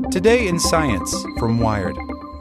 Today in Science from Wired.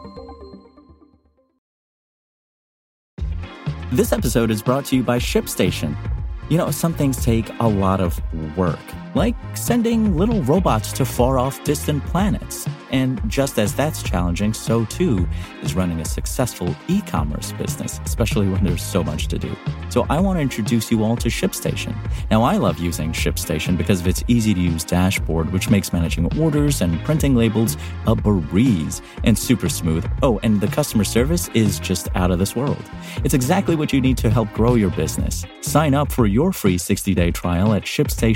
This episode is brought to you by ShipStation. You know, some things take a lot of work, like sending little robots to far-off distant planets. And just as that's challenging, so too is running a successful e-commerce business, especially when there's so much to do. So I want to introduce you all to ShipStation. Now, I love using ShipStation because of its easy-to-use dashboard, which makes managing orders and printing labels a breeze and super smooth. Oh, and the customer service is just out of this world. It's exactly what you need to help grow your business. Sign up for your free 60-day trial at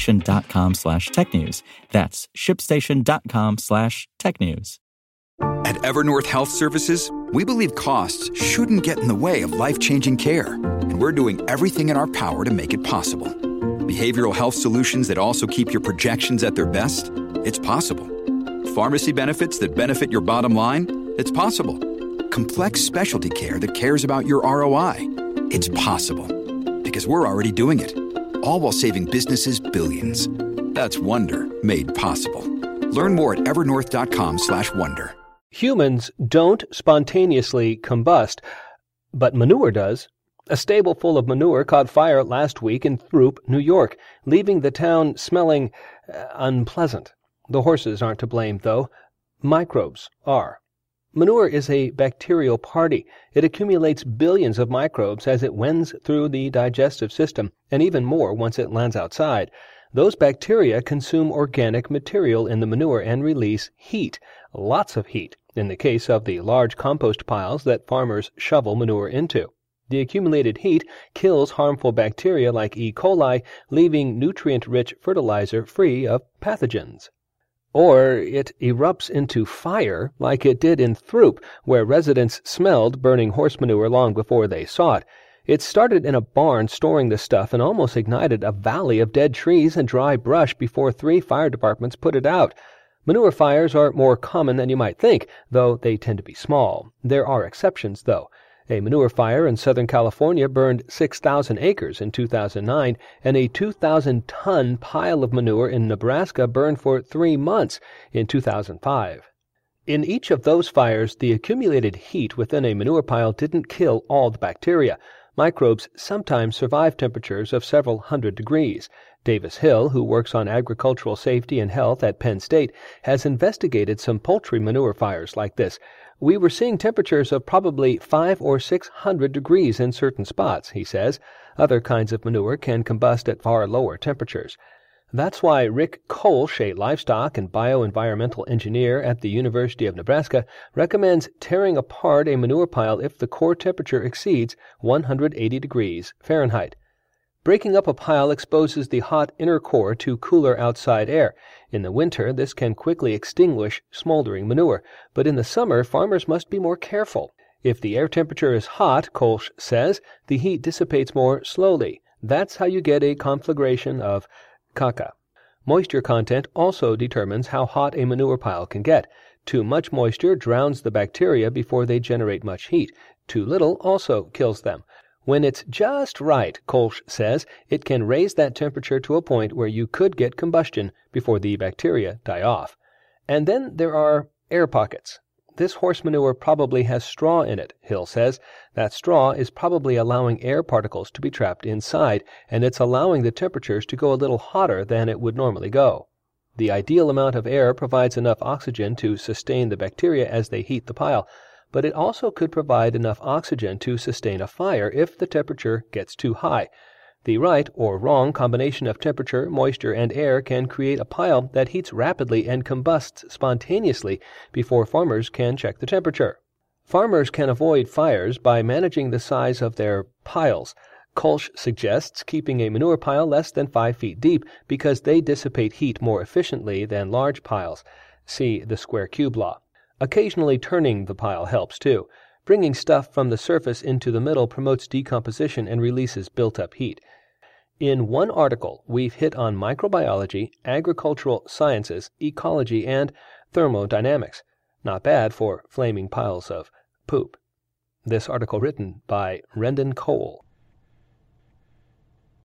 shipstation.com/technews. That's shipstation.com/technews. At Evernorth Health Services, we believe costs shouldn't get in the way of life-changing care, and we're doing everything in our power to make it possible. Behavioral health solutions that also keep your projections at their best? It's possible. Pharmacy benefits that benefit your bottom line? It's possible. Complex specialty care that cares about your ROI? It's possible. Because we're already doing it. All while saving businesses billions. That's Wonder made possible. Learn more at evernorth.com/wonder. Humans don't spontaneously combust, but manure does. A stable full of manure caught fire last week in Throop, New York, leaving the town smelling unpleasant. The horses aren't to blame, though. Microbes are. Manure is a bacterial party. It accumulates billions of microbes as it wends through the digestive system, and even more once it lands outside. Those bacteria consume organic material in the manure and release heat, lots of heat, in the case of the large compost piles that farmers shovel manure into. The accumulated heat kills harmful bacteria like E. coli, leaving nutrient-rich fertilizer free of pathogens. Or it erupts into fire like it did in Throop, where residents smelled burning horse manure long before they saw it. It started in a barn storing the stuff and almost ignited a valley of dead trees and dry brush before 3 fire departments put it out. Manure fires are more common than you might think, though they tend to be small. There are exceptions, though. A manure fire in Southern California burned 6,000 acres in 2009, and a 2,000-ton pile of manure in Nebraska burned for 3 months in 2005. In each of those fires, the accumulated heat within a manure pile didn't kill all the bacteria. Microbes sometimes survive temperatures of several hundred degrees. Davis Hill, who works on agricultural safety and health at Penn State, has investigated some poultry manure fires like this. We were seeing temperatures of probably 500 or 600 degrees in certain spots, he says. Other kinds of manure can combust at far lower temperatures. That's why Rick Kolsch, a livestock and bioenvironmental engineer at the University of Nebraska, recommends tearing apart a manure pile if the core temperature exceeds 180 degrees Fahrenheit. Breaking up a pile exposes the hot inner core to cooler outside air. In the winter, this can quickly extinguish smoldering manure, but in the summer, farmers must be more careful. If the air temperature is hot, Kolsch says, the heat dissipates more slowly. That's how you get a conflagration of caca. Moisture content also determines how hot a manure pile can get. Too much moisture drowns the bacteria before they generate much heat. Too little also kills them. When it's just right, Kolsch says, it can raise that temperature to a point where you could get combustion before the bacteria die off. And then there are air pockets. This horse manure probably has straw in it, Hill says. That straw is probably allowing air particles to be trapped inside, and it's allowing the temperatures to go a little hotter than it would normally go. The ideal amount of air provides enough oxygen to sustain the bacteria as they heat the pile, but it also could provide enough oxygen to sustain a fire if the temperature gets too high. The right or wrong combination of temperature, moisture, and air can create a pile that heats rapidly and combusts spontaneously before farmers can check the temperature. Farmers can avoid fires by managing the size of their piles. Kolsch suggests keeping a manure pile less than 5 feet deep because they dissipate heat more efficiently than large piles. See the square cube law. Occasionally turning the pile helps too. Bringing stuff from the surface into the middle promotes decomposition and releases built-up heat. In one article, we've hit on microbiology, agricultural sciences, ecology, and thermodynamics. Not bad for flaming piles of poop. This article written by Rendon Cole.